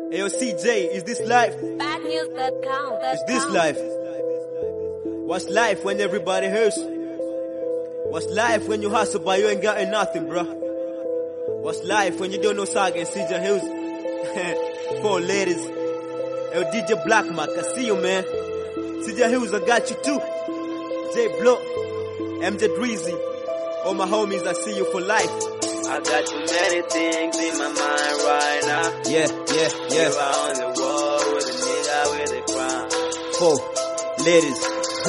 Hey, yo, CJ, is this life? Badnews.com. Is this life? What's life when everybody hurts? What's life when you hustle but you ain't got nothing, bro? What's life when you don't know Saga and CJ Hills? 4 ladies. Yo, DJ Black Mark, I see you, man. CJ Hills, I got you too. J Block, MJ Dreezy. All my homies, I see you for life. I got too many things in my mind right now. Yeah. You are on the wall with a nigga with a crown. 4 ladies.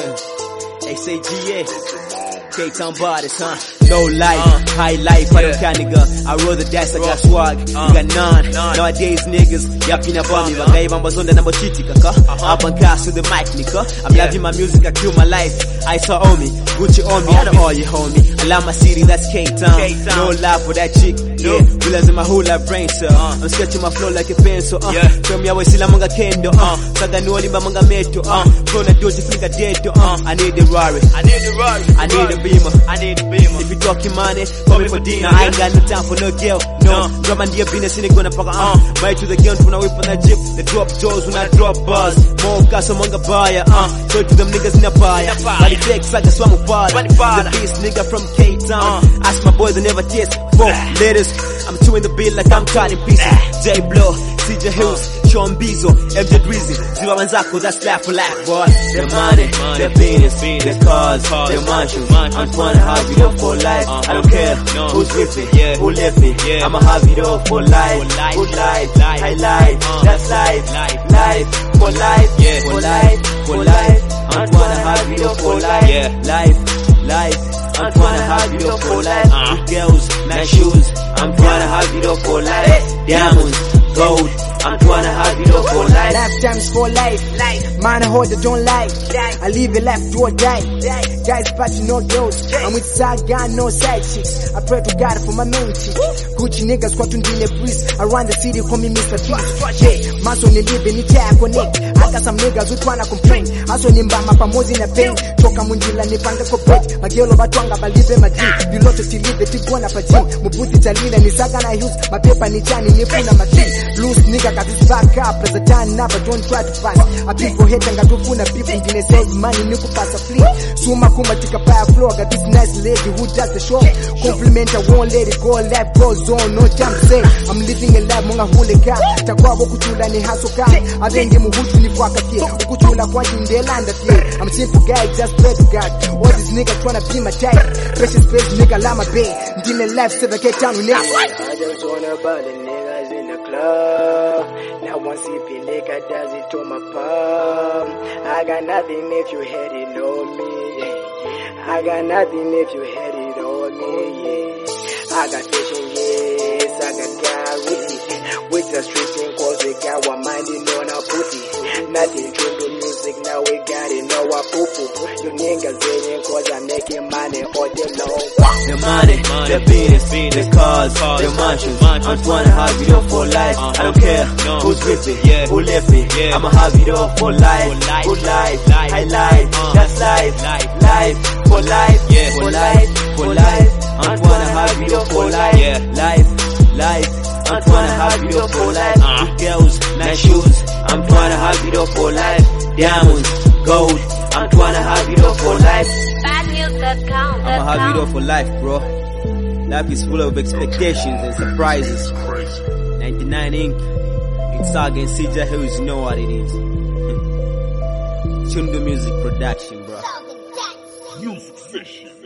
XAGA. K-Town bodies, huh? No life, high life, I don't care, nigga. I roll the dice, I got swag, you got none. Nowadays, niggas, yapping about me. But I'm on the number chitty, kaka. Up and cast to the mic, nigga. I'm loving my music, I kill my life. I saw on me, Gucci on me, I don't all you homie. I love my city, that's K-Town. No love for that chick, yeah. Realize in my whole life brain cell. I'm sketching my flow like a pencil, Tell me I was still among a kendo, Saga no limba manga meto, Flow na doji flick a deto, I need the Rari, I need a Beamer, If you talking money, call me for dinner. I ain't got no time for no girl, no. Drop and dear business in the gonna pack Right to the guns when I whip on that jeep. The drop doors when I drop bars. More gas among a buyer, So to them niggas in a buyer. But it takes like a swam of fire. The beast nigga from K-Town. Ask my boys, they never taste. 4 ladies, I'm chewing the bill like I'm cutting pieces. J Blow, CJ Hills, Sean Bizo, MJ Dreezy, Ziva Manzako, that's life for life, boy. The money, the business, the cars, the mansions. I'm trying to have it all for life. I don't care who's with me, who left me. I'ma have it all for life. Good life, high life, that's life. Life, for life, for life. I'm trying to have it all for life. Life. I'm tryna have it all for life. Good girls, nice shoes. I'm tryna have it all for life. Diamonds, gold. I'm tryna have it all for life. Lifetimes for life. Man, I hold it, don't lie. I live a life, do or die. Guys, but you know girls. I'm with Saga, no side chicks. I pray to God for my main chick. Gucci niggas, got to deal a breeze. Around the city, call me Mr. Beast. Yeah, man, so they live in it, I connect. I got some niggas who tryna complain. I saw him by my pamozi in a pain. Toka munjila ni panga corporate. Magelo batwanga balive my dream. You lot to still live the tigwana pa gym. Mubuti talila ni Saga na use. My paper ni chani ni funa my dream. Loose nigga got this back up. As a time now, but don't try to pass. A people hate and got to funa people. Dine say money niku pass a flea. Suma kuma tika fire floor. Got this nice lady who does the show. Compliment I won't let it go. Life goes on, no time to say. I'm living a life munga huleka. Takwa wakuchula ni hasuka. Avenge muhutu ni fuaka kia. Ukuchula kwa jindelanda kia. I'm simple guy, just pray to God. All these niggas tryna be my type. Precious space nigga lama bay. Dine life seven K-Town with now. I just wanna buy the niggas in the club. Now one sipping liquor does it to my palm. I got nothing if you had it on me, I got nothing if you had it on me, I got fishing, yes, I got Gary. With the street thing cause we got one minding on our booty. Nothing to the music, now we got it, now I poo-poo. You niggas saying cause I'm making money all day long. The money, the business, the cars, the mansions. I'm tryna have it all for life. I don't care who's with me, who left me. I'ma have it all for life. Good life, high life, that's life. Life, for life, for life. I'm tryna have it all for life. Life. I'm tryna have it all for life. Good girls, nice shoes. I'm tryna have it all for life. Diamonds, gold. I'm tryna have it all for life. Badnews.com. I'ma have it all for life, bro. Life is full of expectations and surprises. 99 Inc. It's Saga and CJ Hills, you know what it is. Chundu Music Production, bro. Music Fish.